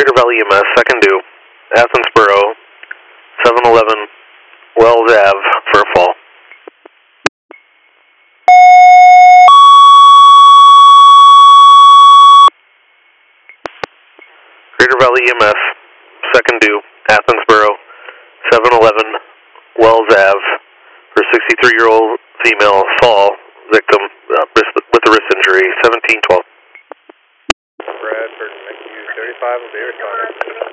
Greater Valley EMS, second due, Athensboro, 711 Wells Ave for a fall. Greater Valley EMS, second due, Athensboro, 711 Wells Ave for 63-year-old female fall victim with a wrist injury, 1712. Bradford, McHugh 35 will be responding.